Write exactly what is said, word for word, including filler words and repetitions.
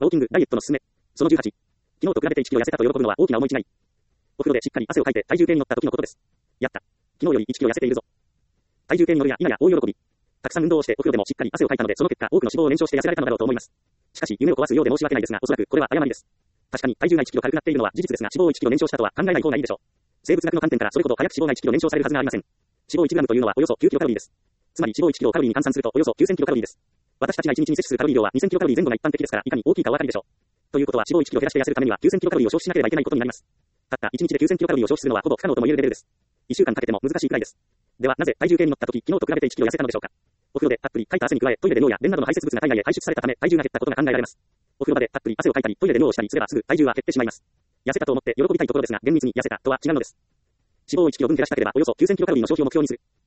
ウォーキング、ダイエットのすすめ。そのじゅうはち。昨日と比べていちキロ痩せたと喜ぶのは大きな思い違い。お風呂でしっかり汗をかいて体重計に乗った時のことです。やった。昨日よりいちキロ痩せているぞ。体重計に乗るや否や大喜び。たくさん運動をしてお風呂でもしっかり汗をかいたのでその結果多くの脂肪を燃焼して痩せられたのだろうと思います。しかし夢を壊すようで申し訳ないですがおそらくこれは誤りです。確かに体重がいちキロ軽くなっているのは事実ですが脂肪をいちキロ燃焼したとは考えない方がいいでしょう。生物学の観点からそれほど早く脂肪がいちキロ燃焼されるはずがありません。脂肪いちグラムというのはおよそきゅうキロカロリーです。つまり脂肪いちキロをカロリーに換算するとおよそきゅうせんキロカロリーです。私たちがいちにちに摂取するカロリー量はにせんキロカロリー前後が一般的ですからいかに大きいかお分かりでしょう。ということは脂肪をいちキロ減らして痩せるためにはきゅうせんキロカロリーを消費しなければいけないことになります。たったいちにちできゅうせんキロカロリーを消費するのはほぼ不可能とも言えるレベルです。いっしゅうかんかけても難しいくらいです。ではなぜ体重計に乗った時昨日と比べていちキロ痩せたのでしょうか。お風呂でたっぷりかいた汗に加えトイレで尿や便などの排泄物が体内へ排出されたため体重が減ったことが考えられます。お風呂場でたっぷり汗をかいたりトイレで尿をしたりすればすぐ体重は減ってしまいます。痩せたと思って喜びたいところですが厳密に痩せたとは違うのです。脂肪をいちキロ分減らしたければおよそきゅうせんキロカロリーの消費を目標にする。